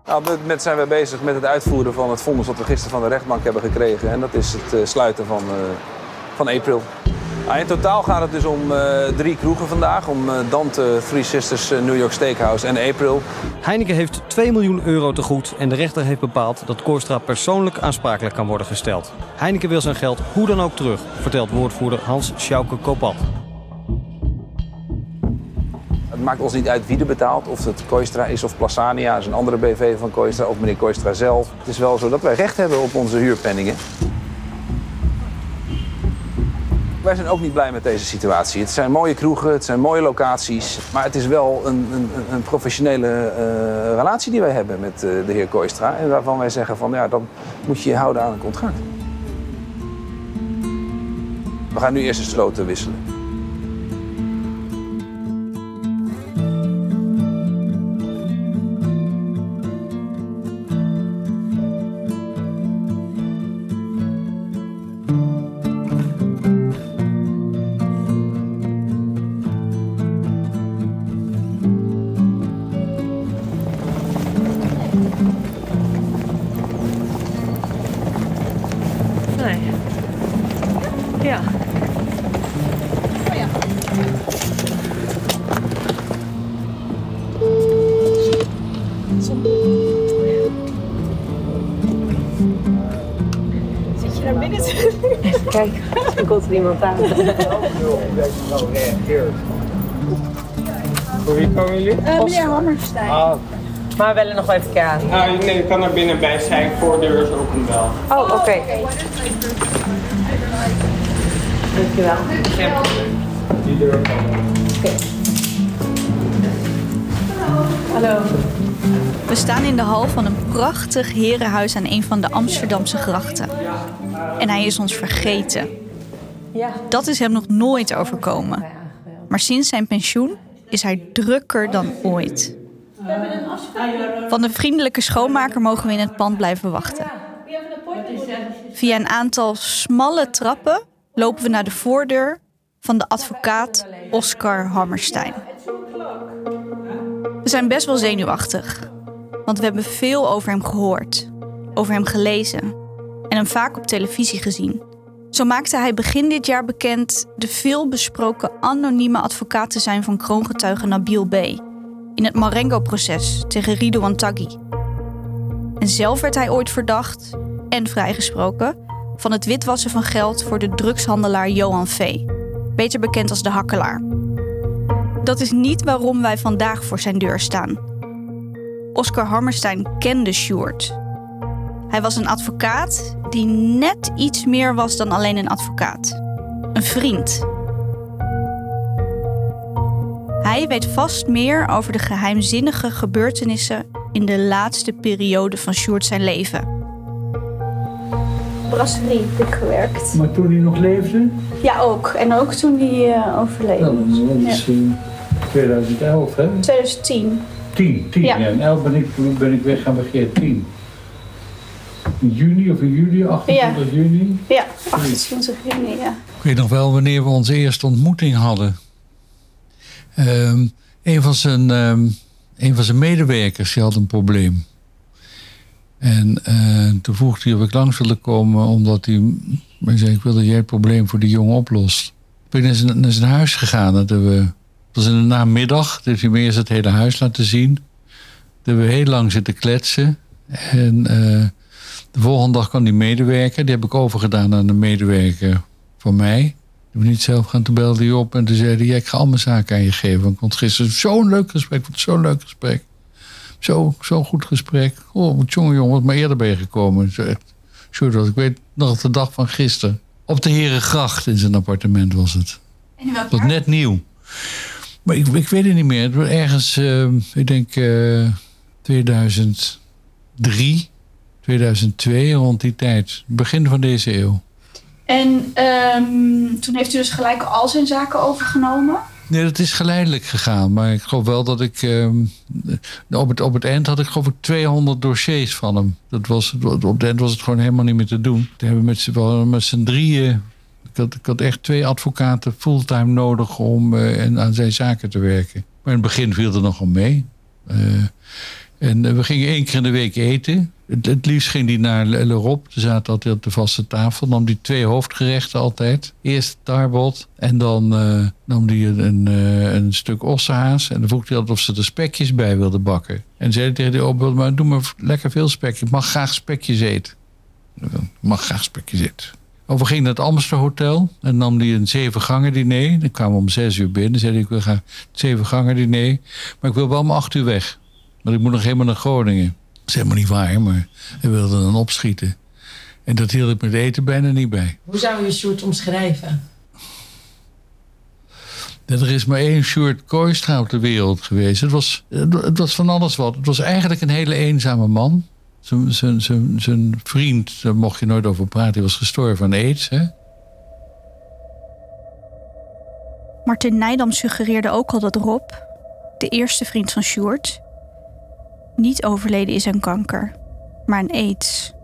Nou, op dit moment zijn we bezig met het uitvoeren van het vonnis wat we gisteren van de rechtbank hebben gekregen. En dat is het sluiten van April. Nou, in totaal gaat het dus om 3 kroegen vandaag. Om Dante, Three Sisters, New York Steakhouse en April. Heineken heeft €2 miljoen te goed en de rechter heeft bepaald dat Kooistra persoonlijk aansprakelijk kan worden gesteld. Heineken wil zijn geld hoe dan ook terug, vertelt woordvoerder Hans Sjouke Kopat. Het maakt ons niet uit wie er betaalt, of het Kooistra is of Plasania, is een andere BV van Kooistra, of meneer Kooistra zelf. Het is wel zo dat wij recht hebben op onze huurpenningen. Wij zijn ook niet blij met deze situatie. Het zijn mooie kroegen, het zijn mooie locaties, maar het is wel een professionele relatie die wij hebben met de heer Kooistra. En waarvan wij zeggen van ja, dan moet je je houden aan een contract. We gaan nu eerst de sloten wisselen. Ja. Oh ja. Zit je naar binnen te... Even kijken, er komt er iemand aan. Voor wie komen jullie? Meneer Hammerstein. Ah, Maar we willen nog wel even kijken. nee, ik kan er binnen bij zijn. Voordeur is open wel. Oh, oké. Dankjewel. Die deur kan. Hallo. We staan in de hal van een prachtig herenhuis aan een van de Amsterdamse grachten. En hij is ons vergeten. Ja. Dat is hem nog nooit overkomen. Maar sinds zijn pensioen is hij drukker dan ooit. Van de vriendelijke schoonmaker mogen we in het pand blijven wachten. Via een aantal smalle trappen lopen we naar de voordeur van de advocaat Oscar Hammerstein. We zijn best wel zenuwachtig, want we hebben veel over hem gehoord, over hem gelezen en hem vaak op televisie gezien. Zo maakte hij begin dit jaar bekend de veelbesproken anonieme advocaat te zijn van kroongetuige Nabil B. in het Marengo-proces tegen Ridouan Taghi. En zelf werd hij ooit verdacht en vrijgesproken van het witwassen van geld voor de drugshandelaar Johan V., beter bekend als de Hakkelaar. Dat is niet waarom wij vandaag voor zijn deur staan. Oscar Hammerstein kende Sjoerd. Hij was een advocaat die net iets meer was dan alleen een advocaat. Een vriend. Hij weet vast meer over de geheimzinnige gebeurtenissen in de laatste periode van Sjoerd zijn leven. Brasserie heb ik gewerkt. Maar toen hij nog leefde? Ja, ook. En ook toen hij overleden was. Dat is 2011, hè? 2010. 10. Ja. Ja. En 11 ben ik weg gaan begeven. 10. In juni of in juli, 28 juni? Ja, 28 juni, ja. Ik weet nog wel wanneer we onze eerste ontmoeting hadden. Een van zijn medewerkers die had een probleem. En toen vroeg hij of ik langs wilde komen, omdat hij zei: ik wil dat jij het probleem voor die jongen oplost. Ik ben naar zijn huis gegaan. Het was in de namiddag, dus hij me eerst het hele huis laten zien. Toen hebben we heel lang zitten kletsen. En de volgende dag kwam die medewerker. Die heb ik overgedaan aan de medewerker van mij. Ik heb niet zelf gaan, toen belde hij op en toen zei hij: ja, ik ga al mijn zaken aan je geven. Want ik vond gisteren zo'n leuk gesprek. Zo'n goed gesprek. Oh, jongen, wat maar eerder ben je gekomen. Sorry, ik weet nog de dag van gisteren. Op de Herengracht in zijn appartement was het. En in welk Dat was net nieuw. Maar ik weet het niet meer. Het was ergens, ik denk 2003, 2002, rond die tijd. Begin van deze eeuw. En toen heeft u dus gelijk al zijn zaken overgenomen? Nee, dat is geleidelijk gegaan. Maar ik geloof wel dat ik... op het eind had ik geloof ik 200 dossiers van hem. Op het eind was het gewoon helemaal niet meer te doen. We hebben met z'n drieën... Ik had echt 2 advocaten fulltime nodig om aan zijn zaken te werken. Maar in het begin viel er nogal mee. En we gingen 1 keer in de week eten. Het liefst ging hij naar Le Rob. Ze zaten altijd op de vaste tafel. Nam hij 2 hoofdgerechten altijd. Eerst tarbot en dan nam hij een stuk ossehaas. En dan vroeg hij altijd of ze er spekjes bij wilden bakken. En dan zei hij tegen die oom, maar doe maar lekker veel spekjes. Ik mag graag spekjes eten. Of we gingen naar het Amsterhotel en nam hij een 7-gangen diner. Dan kwamen we om 6 uur binnen. Dan zei hij, ik wil graag 7-gangen diner. Maar ik wil wel om 8 uur weg. Want ik moet nog helemaal naar Groningen. Dat is helemaal niet waar, maar hij wilde dan opschieten. En dat hield ik met eten bijna niet bij. Hoe zou je Sjoerd omschrijven? Er is maar 1 Sjoerd Kooistra op de wereld geweest. Het was van alles wat. Het was eigenlijk een hele eenzame man. Zijn vriend, daar mocht je nooit over praten, die was gestorven aan AIDS. Hè? Martin Nijdam suggereerde ook al dat Rob, de eerste vriend van Sjoerd, niet overleden is aan kanker, maar aan AIDS.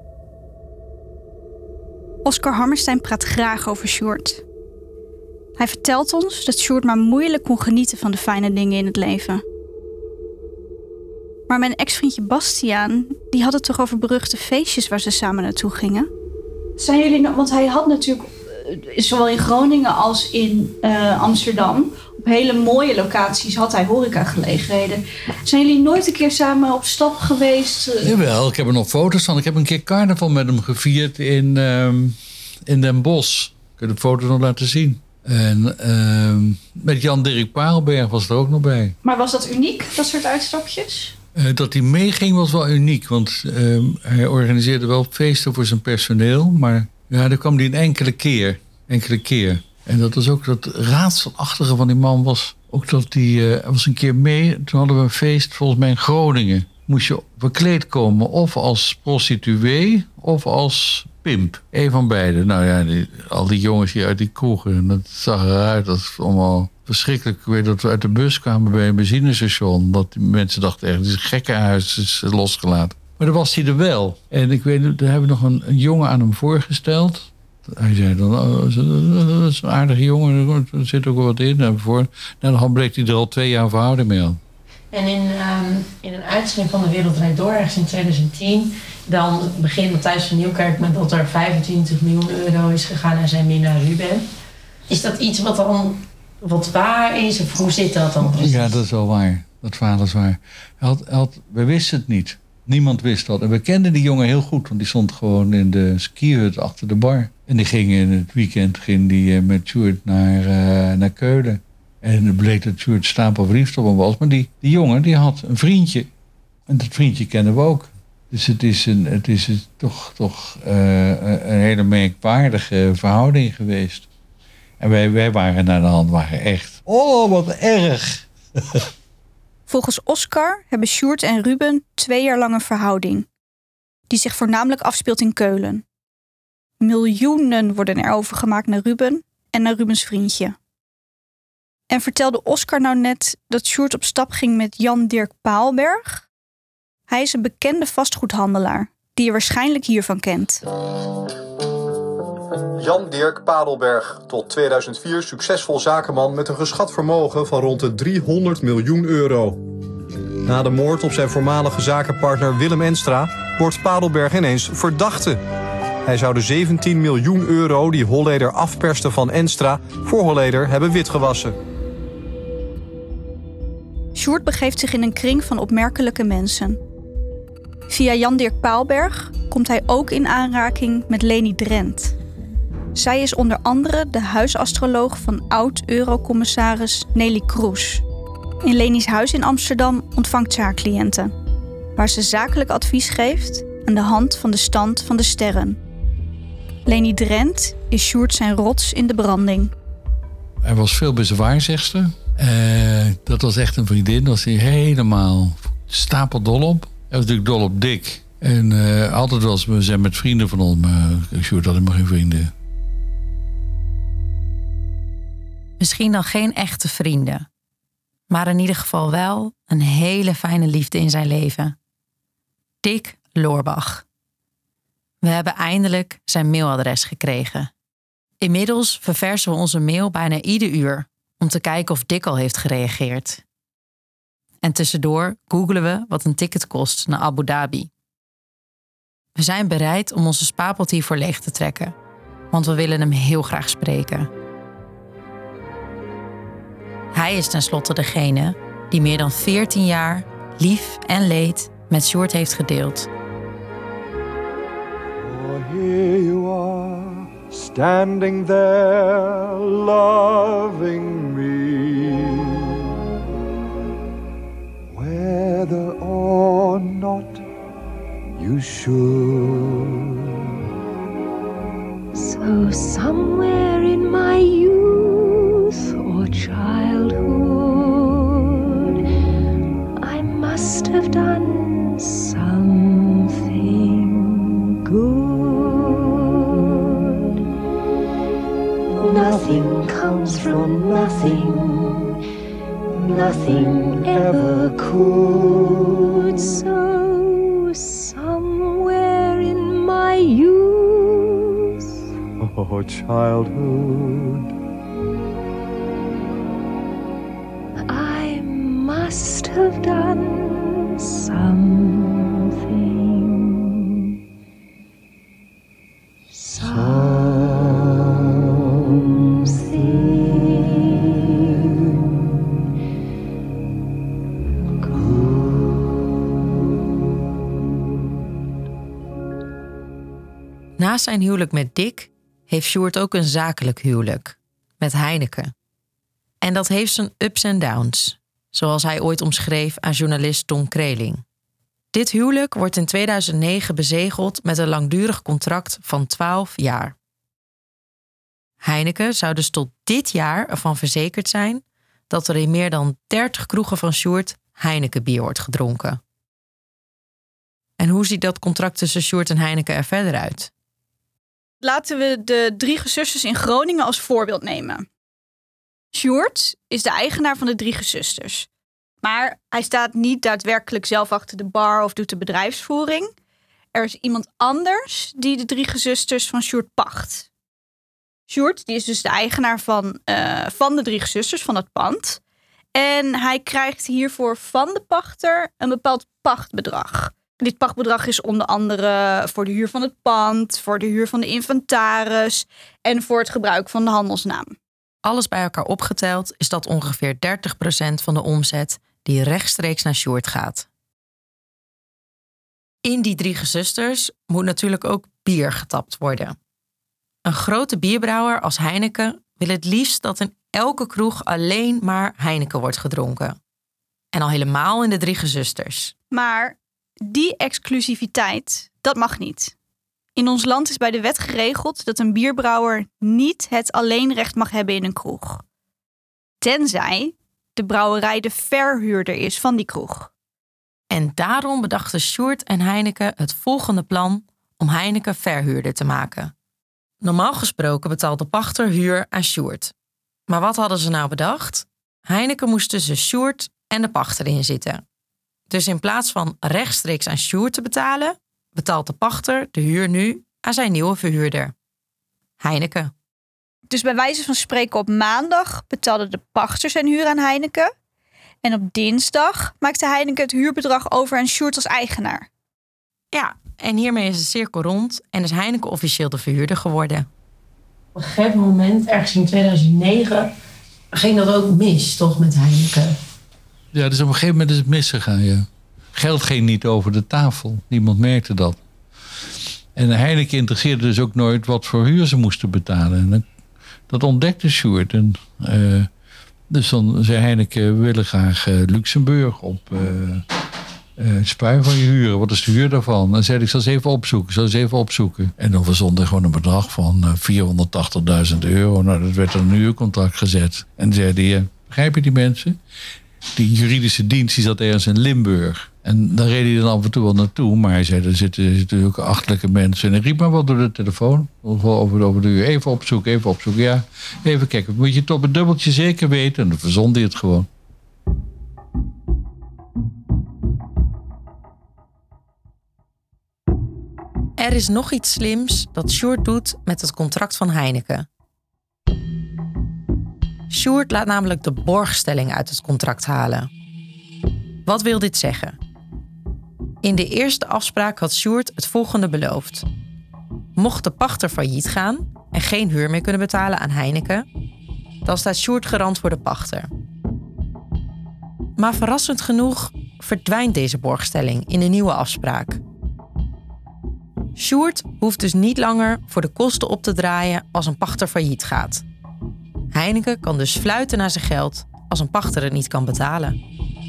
Oscar Hammerstein praat graag over Sjoerd. Hij vertelt ons dat Sjoerd maar moeilijk kon genieten van de fijne dingen in het leven. Maar mijn ex-vriendje Bastiaan, die had het toch over beruchte feestjes waar ze samen naartoe gingen? Zijn jullie nog, want hij had natuurlijk zowel in Groningen als in Amsterdam op hele mooie locaties had hij horecagelegenheden. Zijn jullie nooit een keer samen op stap geweest? Jawel, ik heb er nog foto's van. Ik heb een keer carnaval met hem gevierd in Den Bosch. Ik kan de foto's nog laten zien. En met Jan-Dirk Parelberg was er ook nog bij. Maar was dat uniek, dat soort uitstapjes? Dat hij meeging was wel uniek. Want hij organiseerde wel feesten voor zijn personeel. Maar ja, daar kwam hij een enkele keer. En dat was ook dat raadselachtige van die man was. Ook dat hij was een keer mee. Toen hadden we een feest volgens mij in Groningen. Moest je verkleed komen of als prostituee of als pimp. Eén van beide. Nou ja, al die jongens hier uit die kroegen. Dat zag eruit. Dat is allemaal verschrikkelijk. Ik weet dat we uit de bus kwamen bij een benzinestation. Dat die mensen dachten echt, dit is een gekkenhuis is losgelaten. Maar dan was hij er wel. En ik weet, daar hebben we nog een jongen aan hem voorgesteld. Hij zei dan, dat is een aardige jongen, er zit ook wel wat in. En dan bleek hij er al 2 jaar verhouding mee aan. En in een uitzending van De Wereld Draait Door, ergens in 2010... dan begint Matthijs van Nieuwkerk met dat er 25 miljoen euro is gegaan naar zijn minnaar Ruben. Is dat iets wat waar is? Of hoe zit dat dan precies? Ja, dat is wel waar. Dat verhaal is waar. We wisten het niet. Niemand wist dat. En we kenden die jongen heel goed, want die stond gewoon in de skihut achter de bar. En die ging in het weekend met Sjoerd naar Keulen. En het bleek dat Sjoerd stapelverliefd op hem was. Maar die jongen die had een vriendje. En dat vriendje kennen we ook. Dus het is toch een hele merkwaardige verhouding geweest. En wij waren naar de hand echt... Oh, wat erg! Volgens Oscar hebben Sjoerd en Ruben 2 jaar lang een verhouding. Die zich voornamelijk afspeelt in Keulen. Miljoenen worden er overgemaakt naar Ruben en naar Rubens vriendje. En vertelde Oscar nou net dat Sjoerd op stap ging met Jan-Dirk Paalberg? Hij is een bekende vastgoedhandelaar, die je waarschijnlijk hiervan kent. Jan-Dirk Padelberg, tot 2004 succesvol zakenman met een geschat vermogen van rond de 300 miljoen euro. Na de moord op zijn voormalige zakenpartner Willem Enstra wordt Padelberg ineens verdachte. Hij zou de 17 miljoen euro die Holleder afperste van Enstra voor Holleder hebben witgewassen. Sjoerd begeeft zich in een kring van opmerkelijke mensen. Via Jan-Dirk Paalberg komt hij ook in aanraking met Leni Drent. Zij is onder andere de huisastroloog van oud-eurocommissaris Neelie Kroes. In Leni's huis in Amsterdam ontvangt ze haar cliënten, waar ze zakelijk advies geeft aan de hand van de stand van de sterren. Leni Drent is Sjoerd zijn rots in de branding. Hij was veel bezwaarzegster. Dat was echt een vriendin. Daar was hij helemaal stapeldol op. Hij was natuurlijk dol op Dick. En altijd was we zijn met vrienden van ons, maar Sjoerd had helemaal geen vrienden. Misschien dan geen echte vrienden. Maar in ieder geval wel een hele fijne liefde in zijn leven. Dick Loorbach. We hebben eindelijk zijn mailadres gekregen. Inmiddels verversen we onze mail bijna ieder uur om te kijken of Dick al heeft gereageerd. En tussendoor googelen we wat een ticket kost naar Abu Dhabi. We zijn bereid om onze spaarpot hiervoor leeg te trekken, want we willen hem heel graag spreken. Hij is tenslotte degene die meer dan 14 jaar lief en leed met Sjoerd heeft gedeeld. Oh, here you are, standing there, loving me. Whether or not you should. So somewhere in my youth or childhood, I must have done something good. Nothing comes from nothing, nothing ever could. So somewhere in my youth or childhood, I must have done something. Naast zijn huwelijk met Dick heeft Sjoerd ook een zakelijk huwelijk met Heineke. En dat heeft zijn ups en downs, zoals hij ooit omschreef aan journalist Tom Kreling. Dit huwelijk wordt in 2009 bezegeld met een langdurig contract van 12 jaar. Heineke zou dus tot dit jaar ervan verzekerd zijn dat er in meer dan 30 kroegen van Sjoerd Heineke bier wordt gedronken. En hoe ziet dat contract tussen Sjoerd en Heineke er verder uit? Laten we de 3 gezusters in Groningen als voorbeeld nemen. Sjoerd is de eigenaar van de 3 gezusters. Maar hij staat niet daadwerkelijk zelf achter de bar of doet de bedrijfsvoering. Er is iemand anders die de 3 gezusters van Sjoerd pacht. Sjoerd die is dus de eigenaar van de 3 gezusters, van dat pand. En hij krijgt hiervoor van de pachter een bepaald pachtbedrag. Dit pachtbedrag is onder andere voor de huur van het pand, voor de huur van de inventaris en voor het gebruik van de handelsnaam. Alles bij elkaar opgeteld is dat ongeveer 30% van de omzet die rechtstreeks naar Sjoerd gaat. In die 3 gezusters moet natuurlijk ook bier getapt worden. Een grote bierbrouwer als Heineke wil het liefst dat in elke kroeg alleen maar Heineke wordt gedronken. En al helemaal in de 3 gezusters. Maar die exclusiviteit, dat mag niet. In ons land is bij de wet geregeld dat een bierbrouwer niet het alleenrecht mag hebben in een kroeg. Tenzij de brouwerij de verhuurder is van die kroeg. En daarom bedachten Sjoerd en Heineke het volgende plan om Heineke verhuurder te maken. Normaal gesproken betaalt de pachter huur aan Sjoerd. Maar wat hadden ze nou bedacht? Heineke moest tussen Sjoerd en de pachter in zitten. Dus in plaats van rechtstreeks aan Sjoerd te betalen, betaalt de pachter de huur nu aan zijn nieuwe verhuurder, Heineke. Dus bij wijze van spreken op maandag betaalde de pachter zijn huur aan Heineke. En op dinsdag maakte Heineke het huurbedrag over aan Sjoerd als eigenaar. Ja, en hiermee is de cirkel rond en is Heineke officieel de verhuurder geworden. Op een gegeven moment, ergens in 2009, ging dat ook mis, toch, met Heineke? Ja, dus op een gegeven moment is het misgegaan, ja. Geld ging niet over de tafel. Niemand merkte dat. En Heineke interesseerde dus ook nooit wat voor huur ze moesten betalen. En dat ontdekte Sjoerd. En, dus dan zei Heineke, we willen graag Luxemburg op Spui van je huren. Wat is de huur daarvan? Dan zei ik, zal eens even opzoeken. En dan verzonden gewoon een bedrag van €480.000. Nou, dat werd een huurcontract gezet. En dan zeiden hij, begrijp je die mensen? Die juridische dienst die zat ergens in Limburg. En daar reed hij dan af en toe wel naartoe. Maar hij zei, er zitten ook achterlijke mensen. En hij riep maar wat door de telefoon. Over de uur. Even opzoeken. Ja, even kijken. Moet je het op een dubbeltje zeker weten? En dan verzond hij het gewoon. Er is nog iets slims dat Sjoerd doet met het contract van Heineke. Sjoerd laat namelijk de borgstelling uit het contract halen. Wat wil dit zeggen? In de eerste afspraak had Sjoerd het volgende beloofd. Mocht de pachter failliet gaan en geen huur meer kunnen betalen aan Heineken, dan staat Sjoerd garant voor de pachter. Maar verrassend genoeg verdwijnt deze borgstelling in de nieuwe afspraak. Sjoerd hoeft dus niet langer voor de kosten op te draaien als een pachter failliet gaat. Heineken kan dus fluiten naar zijn geld als een pachter het niet kan betalen.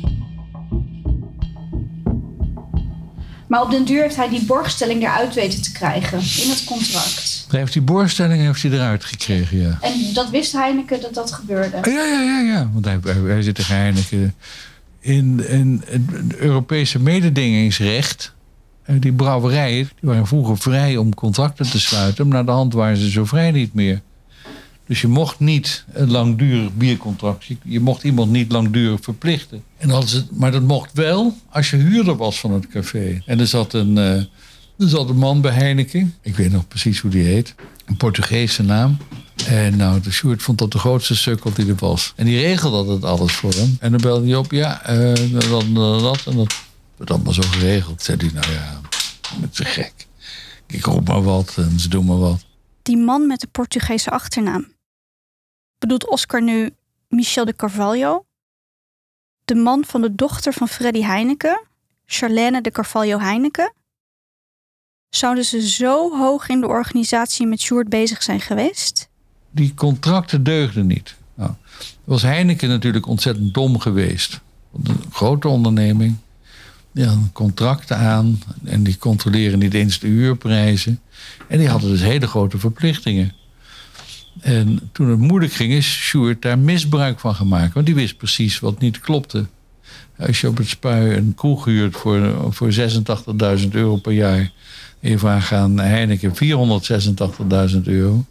Maar op den duur heeft hij die borgstelling eruit weten te krijgen in het contract. Hij heeft die borgstelling eruit gekregen, ja. En dat wist Heineken dat dat gebeurde? Ja. Want hij zit tegen Heineken in het Europese mededingingsrecht. Die brouwerijen die waren vroeger vrij om contracten te sluiten. Maar naar de hand waren ze zo vrij niet meer. Dus je mocht niet een langdurig biercontract. Je mocht iemand niet langdurig verplichten. Maar dat mocht wel als je huurder was van het café. En er zat een man bij Heineken. Ik weet nog precies hoe die heet. Een Portugese naam. En de Sjoerd vond dat de grootste sukkel die er was. En die regelde dat alles voor hem. En dan belde hij op, dat. En dat werd allemaal zo geregeld. Zei hij, het is te gek. Ik roep maar wat en ze doen maar wat. Die man met de Portugese achternaam. Bedoelt Oscar nu Michel de Carvalho? De man van de dochter van Freddy Heineken, Charlène de Carvalho Heineken? Zouden ze zo hoog in de organisatie met Sjoerd bezig zijn geweest? Die contracten deugden niet. Was Heineken natuurlijk ontzettend dom geweest. Een grote onderneming. Ja, contracten aan en die controleren niet eens de huurprijzen. En die hadden dus hele grote verplichtingen. En toen het moeilijk ging, is Sjoerd daar misbruik van gemaakt. Want die wist precies wat niet klopte. Als je op het Spui een kroeg huurt voor €86.000 per jaar... en je vraagt aan Heineken €486.000...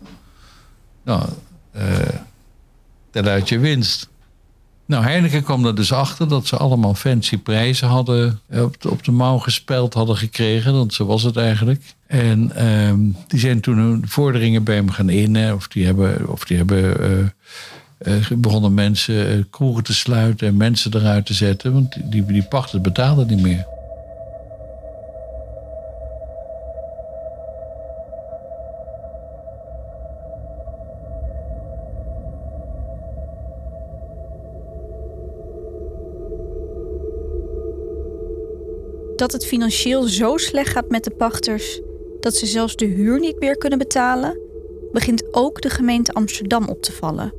tel uit je winst. Heineken kwam er dus achter dat ze allemaal fancy prijzen hadden op de mouw gespeld hadden gekregen. Want zo was het eigenlijk. En die zijn toen hun vorderingen bij hem gaan innen. Of die hebben begonnen mensen kroegen te sluiten en mensen eruit te zetten. Want die pachters betaalden niet meer. Dat het financieel zo slecht gaat met de pachters dat ze zelfs de huur niet meer kunnen betalen, begint ook de gemeente Amsterdam op te vallen.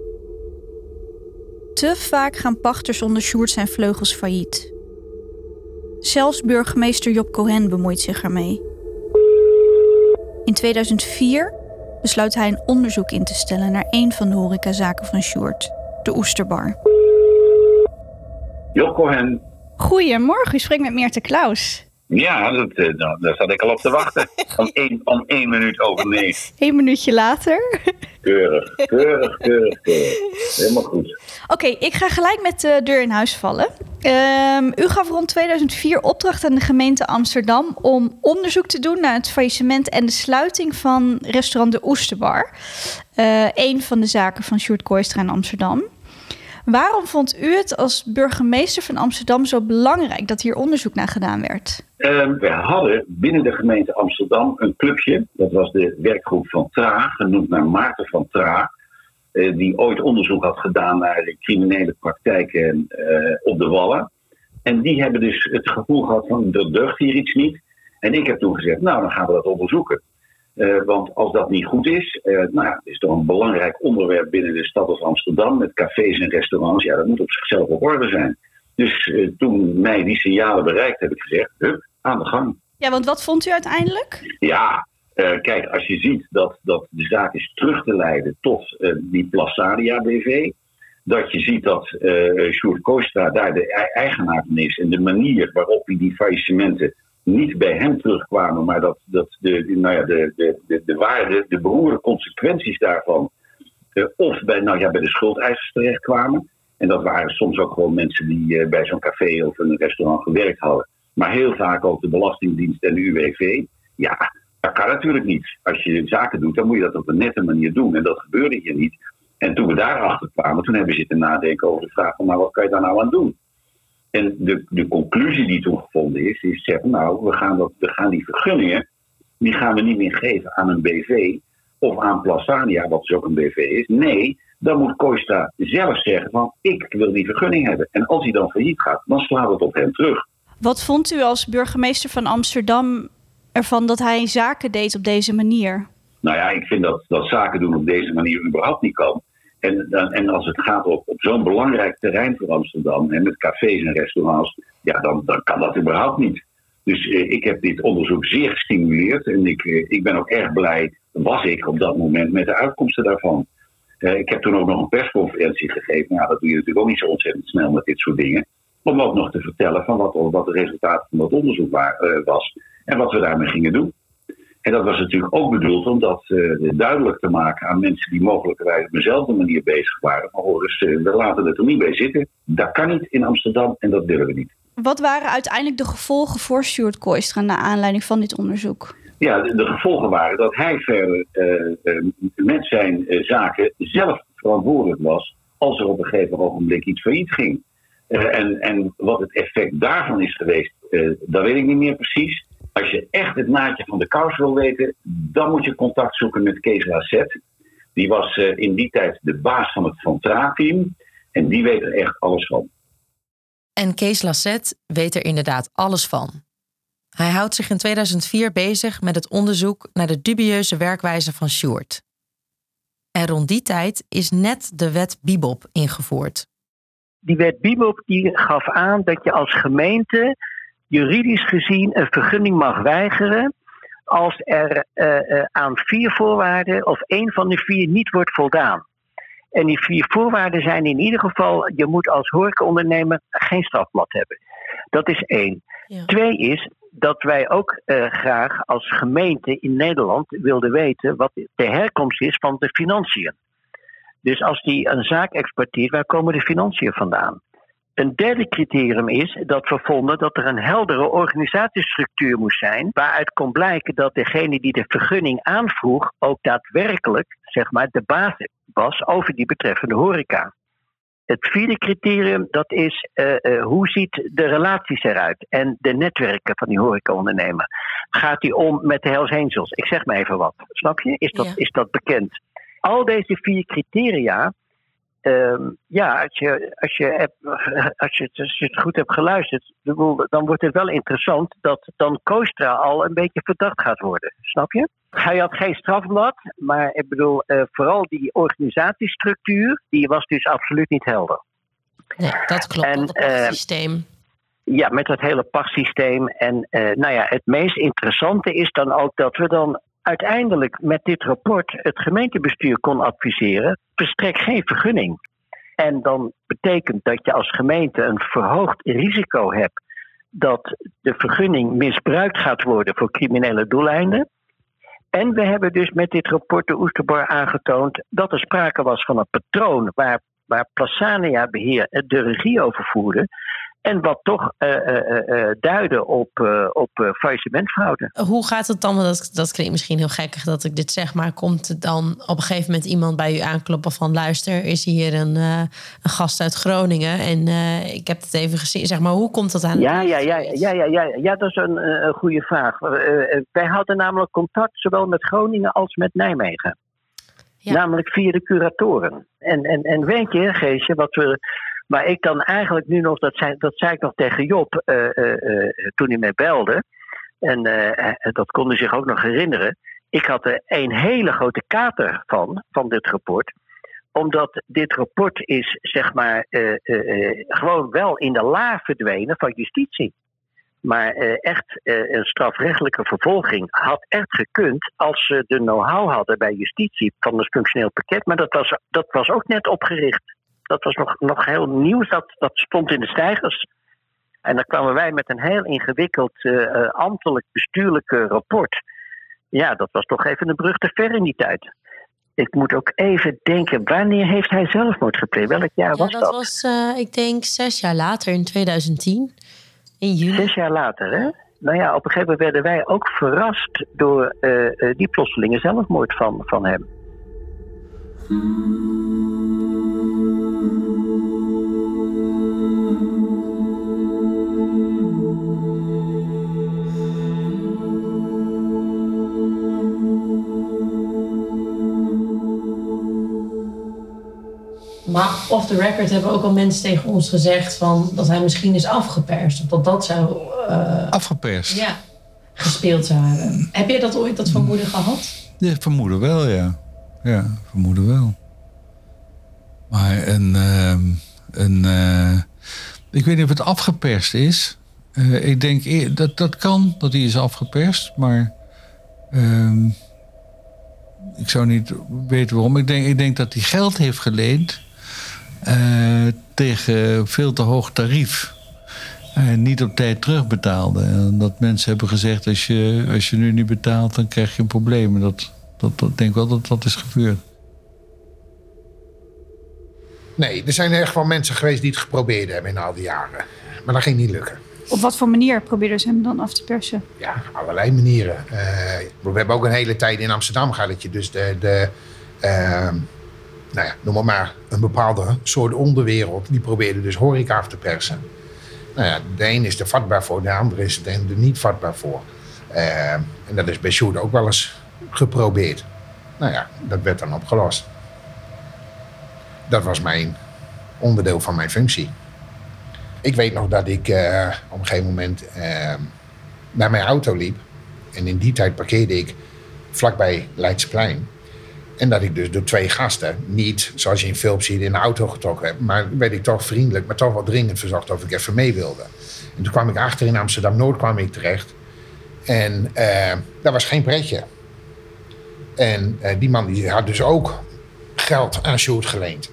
Te vaak gaan pachters onder Sjoerd zijn vleugels failliet. Zelfs burgemeester Job Cohen bemoeit zich ermee. In 2004 besluit hij een onderzoek in te stellen naar een van de horecazaken van Sjoerd, de Oesterbar. Job Cohen. Goedemorgen, u spreekt met Meerte Klaus. Ja, daar zat ik al op te wachten. Om 1 minuut over 9. 1 minuutje later. Keurig. Helemaal goed. Oké, ik ga gelijk met de deur in huis vallen. U gaf rond 2004 opdracht aan de gemeente Amsterdam om onderzoek te doen naar het faillissement en de sluiting van restaurant De Oesterbar. Een van de zaken van Sjoerd Kooistra in Amsterdam. Waarom vond u het als burgemeester van Amsterdam zo belangrijk dat hier onderzoek naar gedaan werd? We hadden binnen de gemeente Amsterdam een clubje. Dat was de werkgroep van Tra, genoemd naar Maarten van Tra. Die ooit onderzoek had gedaan naar de criminele praktijken op de Wallen. En die hebben dus het gevoel gehad van, er deugt hier iets niet. En ik heb toen gezegd, dan gaan we dat onderzoeken. Want als dat niet goed is, het is toch een belangrijk onderwerp binnen de stad als Amsterdam met cafés en restaurants. Ja, dat moet op zichzelf op orde zijn. Dus toen mij die signalen bereikt, heb ik gezegd, hup, aan de gang. Ja, want wat vond u uiteindelijk? Ja, kijk, als je ziet dat de zaak is terug te leiden tot die Plazadia BV. Dat je ziet dat Sjoerd Kooistra daar de eigenaar van is en de manier waarop hij die faillissementen niet bij hem terugkwamen, maar dat de waarde, de beroerde consequenties daarvan of bij de schuldeisers terechtkwamen. En dat waren soms ook gewoon mensen die bij zo'n café of een restaurant gewerkt hadden. Maar heel vaak ook de Belastingdienst en de UWV. Ja, dat kan natuurlijk niet. Als je zaken doet, dan moet je dat op een nette manier doen. En dat gebeurde hier niet. En toen we daarachter kwamen, toen hebben we zitten nadenken over de vraag van, maar wat kan je daar nou aan doen? En de conclusie die toen gevonden is zeggen, nou, we gaan die vergunningen, die gaan we niet meer geven aan een BV of aan Plasania, wat dus ook een BV is. Nee, dan moet Kooistra zelf zeggen van, ik wil die vergunning hebben. En als hij dan failliet gaat, dan slaat het op hem terug. Wat vond u als burgemeester van Amsterdam ervan dat hij zaken deed op deze manier? Nou ja, ik vind dat zaken doen op deze manier überhaupt niet kan. En als het gaat op zo'n belangrijk terrein voor Amsterdam, en met cafés en restaurants, ja, dan kan dat überhaupt niet. Dus ik heb dit onderzoek zeer gestimuleerd en ik ben ook erg blij, was ik op dat moment, met de uitkomsten daarvan. Ik heb toen ook nog een persconferentie gegeven. Nou, dat doe je natuurlijk ook niet zo ontzettend snel met dit soort dingen. Om ook nog te vertellen van wat de resultaten van dat onderzoek was en wat we daarmee gingen doen. En dat was natuurlijk ook bedoeld om dat duidelijk te maken aan mensen die mogelijkerwijs op dezelfde manier bezig waren. Maar hoor eens, we laten het er niet bij zitten. Dat kan niet in Amsterdam en dat willen we niet. Wat waren uiteindelijk de gevolgen voor Sjoerd Kooistra naar aanleiding van dit onderzoek? Ja, de gevolgen waren dat hij verder met zijn zaken zelf verantwoordelijk was als er op een gegeven ogenblik iets failliet ging. En wat het effect daarvan is geweest, dat weet ik niet meer precies. Als je echt het naadje van de kous wil weten, dan moet je contact zoeken met Kees Lassette. Die was in die tijd de baas van het Van Traag-team en die weet er echt alles van. En Kees Lassette weet er inderdaad alles van. Hij houdt zich in 2004 bezig met het onderzoek naar de dubieuze werkwijze van Sjoerd. En rond die tijd is net de wet Bibop ingevoerd. Die wet Bibop die gaf aan dat je als gemeente juridisch gezien een vergunning mag weigeren als er aan 4 voorwaarden of 1 van de 4 niet wordt voldaan. En die 4 voorwaarden zijn in ieder geval, je moet als horecaondernemer geen strafblad hebben. Dat is 1. Ja. 2 is dat wij ook graag als gemeente in Nederland wilden weten wat de herkomst is van de financiën. Dus als die een zaak exporteert, waar komen de financiën vandaan? Een derde criterium is dat we vonden dat er een heldere organisatiestructuur moest zijn, waaruit kon blijken dat degene die de vergunning aanvroeg ook daadwerkelijk, zeg maar, de baas was over die betreffende horeca. Het vierde criterium, dat is hoe ziet de relaties eruit en de netwerken van die horecaondernemer. Gaat die om met de Hells Angels? Ik zeg maar even wat. Snap je? Is dat bekend? Al deze 4 criteria, als je het goed hebt geluisterd, dan wordt het wel interessant dat dan Kooistra al een beetje verdacht gaat worden. Snap je? Hij had geen strafblad, maar ik bedoel, vooral die organisatiestructuur, die was dus absoluut niet helder. Nee, dat klopt, het pachtsysteem. Ja, met dat hele pachtsysteem. En het meest interessante is dan ook dat we dan uiteindelijk met dit rapport het gemeentebestuur kon adviseren, verstrek geen vergunning. En dan betekent dat je als gemeente een verhoogd risico hebt dat de vergunning misbruikt gaat worden voor criminele doeleinden. En we hebben dus met dit rapport de Oesterbar aangetoond dat er sprake was van een patroon waar Plasania Beheer de regie over voerde. En wat toch duidde op faillissementfraude. Hoe gaat het dan? Dat klinkt misschien heel gekkig dat ik dit zeg, maar komt er dan op een gegeven moment iemand bij u aankloppen van luister, is hier een gast uit Groningen en ik heb het even gezien. Zeg maar, hoe komt dat aan? Ja, dat is een goede vraag. Wij hadden namelijk contact zowel met Groningen als met Nijmegen. Ja. Namelijk via de curatoren. En weet je, Geesje, maar ik dan eigenlijk nu nog, dat zei ik nog tegen Job toen hij mij belde. En dat kon hij zich ook nog herinneren. Ik had er een hele grote kater van dit rapport. Omdat dit rapport is, zeg maar, gewoon wel in de la verdwenen van justitie. Maar echt een strafrechtelijke vervolging had echt gekund als ze de know-how hadden bij justitie van het functioneel pakket. Maar dat was ook net opgericht. Dat was nog heel nieuw, dat stond in de steigers. En dan kwamen wij met een heel ingewikkeld ambtelijk bestuurlijk rapport. Ja, dat was toch even een brug te ver in die tijd. Ik moet ook even denken, wanneer heeft hij zelfmoord gepleegd? Welk jaar was dat? Dat was, ik denk, 6 jaar later, in 2010. In juli. 6 jaar later, hè? Nou ja, op een gegeven moment werden wij ook verrast door die plotselinge zelfmoord van hem. Maar off the record hebben ook al mensen tegen ons gezegd van dat hij misschien is afgeperst. Of dat zou... Afgeperst? Ja, gespeeld zou hebben. Heb jij dat ooit, dat vermoeden gehad? Ja, vermoeden wel, ja. Ja, vermoeden wel. Maar ik weet niet of het afgeperst is. Ik denk dat kan, dat hij is afgeperst. Maar ik zou niet weten waarom. Ik denk dat hij geld heeft geleend tegen veel te hoog tarief. Niet op tijd terugbetaalde. En dat mensen hebben gezegd, als je nu niet betaalt, dan krijg je een probleem. En dat denk ik wel dat is gebeurd. Nee, er zijn echt wel mensen geweest die het geprobeerd hebben in al die jaren. Maar dat ging niet lukken. Op wat voor manier probeerden ze hem dan af te persen? Ja, allerlei manieren. We hebben ook een hele tijd in Amsterdam gehad dat je dus noem maar een bepaalde soort onderwereld, die probeerde dus horeca af te persen. Nou ja, de een is er vatbaar voor, de andere is er niet vatbaar voor. En dat is bij Sjoerd ook wel eens geprobeerd. Nou ja, dat werd dan opgelost. Dat was mijn onderdeel van mijn functie. Ik weet nog dat ik op een gegeven moment naar mijn auto liep. En in die tijd parkeerde ik vlakbij Leidseplein. En dat ik dus door 2 gasten niet, zoals je in films ziet, in de auto getrokken heb. Maar werd ik toch vriendelijk, maar toch wel dringend verzocht of ik even mee wilde. En toen kwam ik achter in Amsterdam-Noord kwam ik terecht. En dat was geen pretje. En die man die had dus ook geld aan Sjoerd geleend.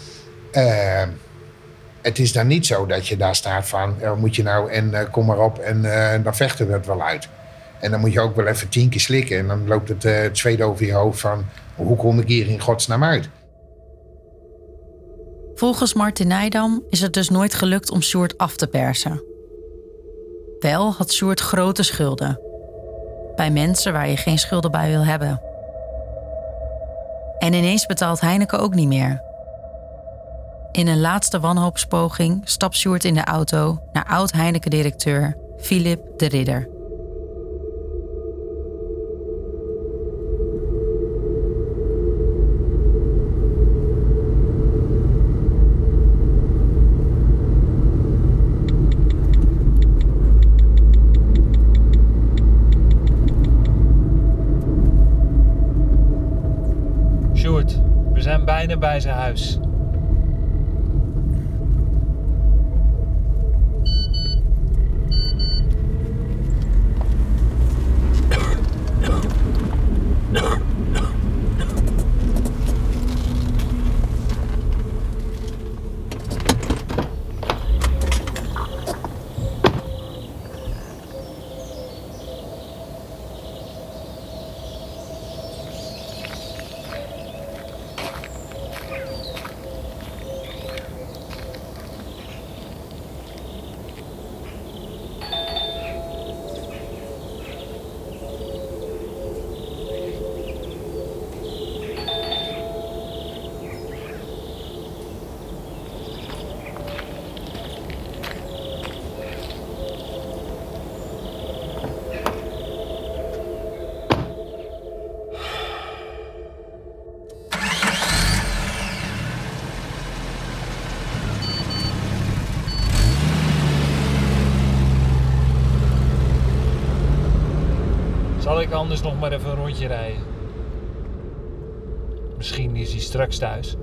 Het is dan niet zo dat je daar staat van, moet je nou en kom maar op en dan vechten we het wel uit. En dan moet je ook wel even 10 keer slikken en dan loopt het zweet over je hoofd van, hoe kom ik hier in godsnaam uit? Volgens Martin Nijdam is het dus nooit gelukt om Sjoerd af te persen. Wel had Sjoerd grote schulden. Bij mensen waar je geen schulden bij wil hebben. En ineens betaalt Heineken ook niet meer. In een laatste wanhoopspoging stapt Sjoerd in de auto naar oud-Heineken-directeur Philip de Ridder. Sjoerd, we zijn bijna bij zijn huis. Zal ik anders nog maar even een rondje rijden? Misschien is hij straks thuis.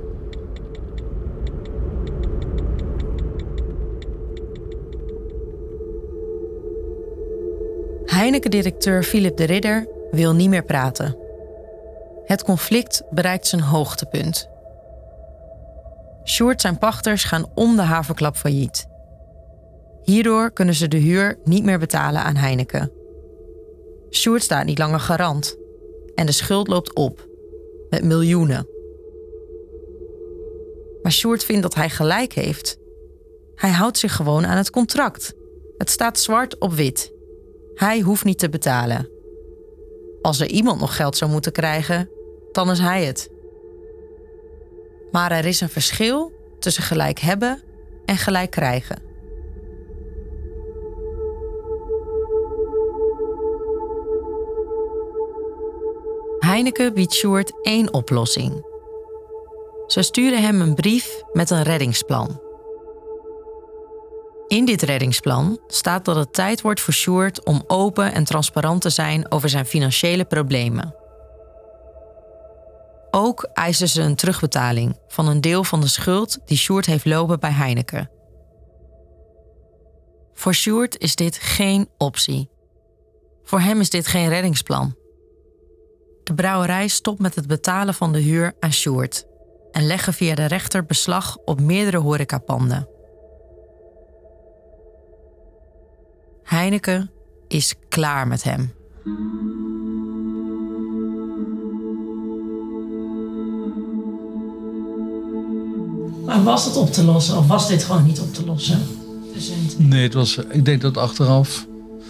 Heineken-directeur Philip de Ridder wil niet meer praten. Het conflict bereikt zijn hoogtepunt. Sjoerd zijn pachters gaan om de haverklap failliet. Hierdoor kunnen ze de huur niet meer betalen aan Heineken. Sjoerd staat niet langer garant. En de schuld loopt op. Met miljoenen. Maar Sjoerd vindt dat hij gelijk heeft. Hij houdt zich gewoon aan het contract. Het staat zwart op wit. Hij hoeft niet te betalen. Als er iemand nog geld zou moeten krijgen, dan is hij het. Maar er is een verschil tussen gelijk hebben en gelijk krijgen. Heineken biedt Sjoerd 1 oplossing. Ze sturen hem een brief met een reddingsplan. In dit reddingsplan staat dat het tijd wordt voor Sjoerd om open en transparant te zijn over zijn financiële problemen. Ook eisen ze een terugbetaling van een deel van de schuld die Sjoerd heeft lopen bij Heineken. Voor Sjoerd is dit geen optie. Voor hem is dit geen reddingsplan. De brouwerij stopt met het betalen van de huur aan Sjoerd en leggen via de rechter beslag op meerdere horecapanden. Heineken is klaar met hem. Maar was dat op te lossen of was dit gewoon niet op te lossen? Nee, ik denk dat achteraf...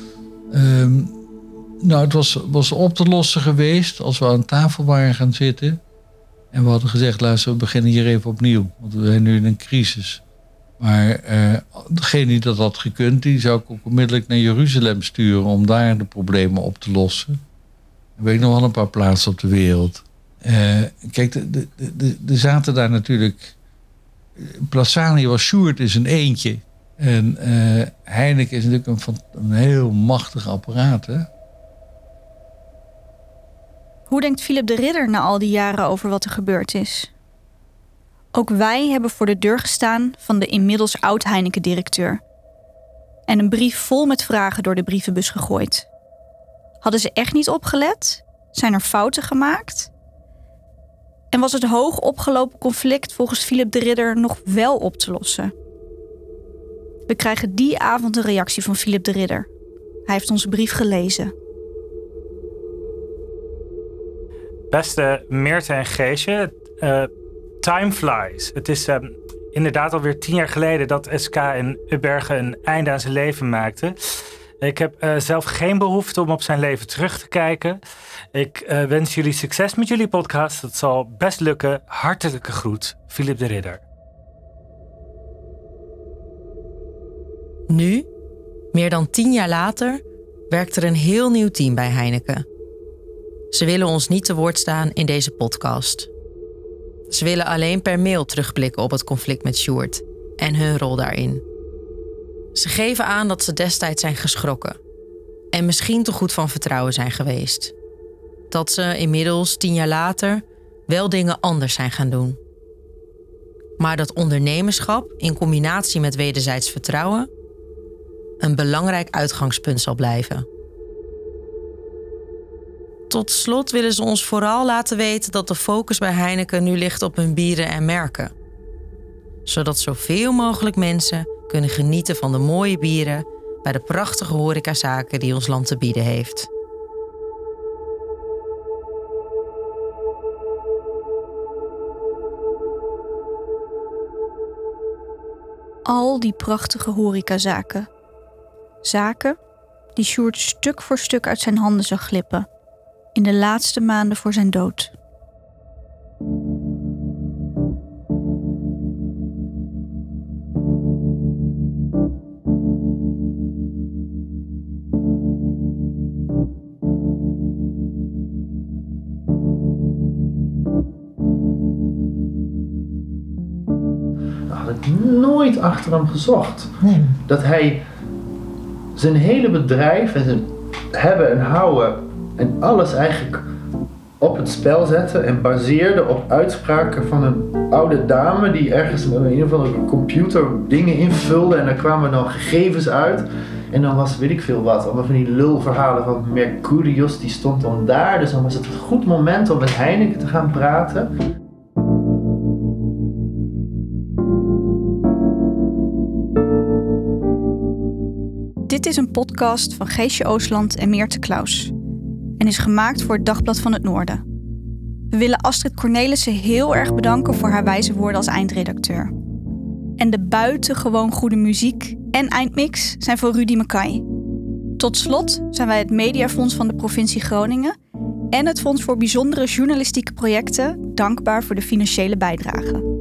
het was op te lossen geweest als we aan tafel waren gaan zitten. En we hadden gezegd, luister, we beginnen hier even opnieuw. Want we zijn nu in een crisis. Maar degene die dat had gekund, die zou ik ook onmiddellijk naar Jeruzalem sturen om daar de problemen op te lossen. Dan weet ik nog wel een paar plaatsen op de wereld. Kijk, er zaten daar natuurlijk... Plassani was Sjoerd is een eentje. En Heineken is natuurlijk een heel machtig apparaat, hè? Hoe denkt Philip de Ridder na al die jaren over wat er gebeurd is? Ook wij hebben voor de deur gestaan van de inmiddels oud-Heineken-directeur. En een brief vol met vragen door de brievenbus gegooid. Hadden ze echt niet opgelet? Zijn er fouten gemaakt? En was het hoog opgelopen conflict volgens Philip de Ridder nog wel op te lossen? We krijgen die avond een reactie van Philip de Ridder. Hij heeft onze brief gelezen. Beste Meerte en Geesje, time flies. Het is inderdaad alweer 10 jaar geleden dat SK in Ubbergen een einde aan zijn leven maakte. Ik heb zelf geen behoefte om op zijn leven terug te kijken. Ik wens jullie succes met jullie podcast. Dat zal best lukken. Hartelijke groet, Philip de Ridder. Nu, meer dan 10 jaar later, werkt er een heel nieuw team bij Heineken. Ze willen ons niet te woord staan in deze podcast. Ze willen alleen per mail terugblikken op het conflict met Sjoerd en hun rol daarin. Ze geven aan dat ze destijds zijn geschrokken en misschien te goed van vertrouwen zijn geweest. Dat ze inmiddels 10 jaar later wel dingen anders zijn gaan doen. Maar dat ondernemerschap in combinatie met wederzijds vertrouwen een belangrijk uitgangspunt zal blijven. Tot slot willen ze ons vooral laten weten dat de focus bij Heineken nu ligt op hun bieren en merken. Zodat zoveel mogelijk mensen kunnen genieten van de mooie bieren bij de prachtige horecazaken die ons land te bieden heeft. Al die prachtige horecazaken. Zaken die Sjoerd stuk voor stuk uit zijn handen zag glippen in de laatste maanden voor zijn dood. Had ik nooit achter hem gezocht. Nee. Dat hij zijn hele bedrijf en zijn hebben en houden en alles eigenlijk op het spel zette en baseerde op uitspraken van een oude dame die ergens met een of andere computer dingen invulde en daar kwamen dan gegevens uit. En dan was, weet ik veel wat, allemaal van die lulverhalen van Mercurius, die stond dan daar. Dus dan was het een goed moment om met Heineken te gaan praten. Dit is een podcast van Geesje Oostland en Meerte Klaus en is gemaakt voor het Dagblad van het Noorden. We willen Astrid Cornelissen heel erg bedanken voor haar wijze woorden als eindredacteur. En de buitengewoon goede muziek en eindmix zijn van Rudy Mackay. Tot slot zijn wij het Mediafonds van de provincie Groningen en het Fonds voor Bijzondere Journalistieke Projecten dankbaar voor de financiële bijdrage.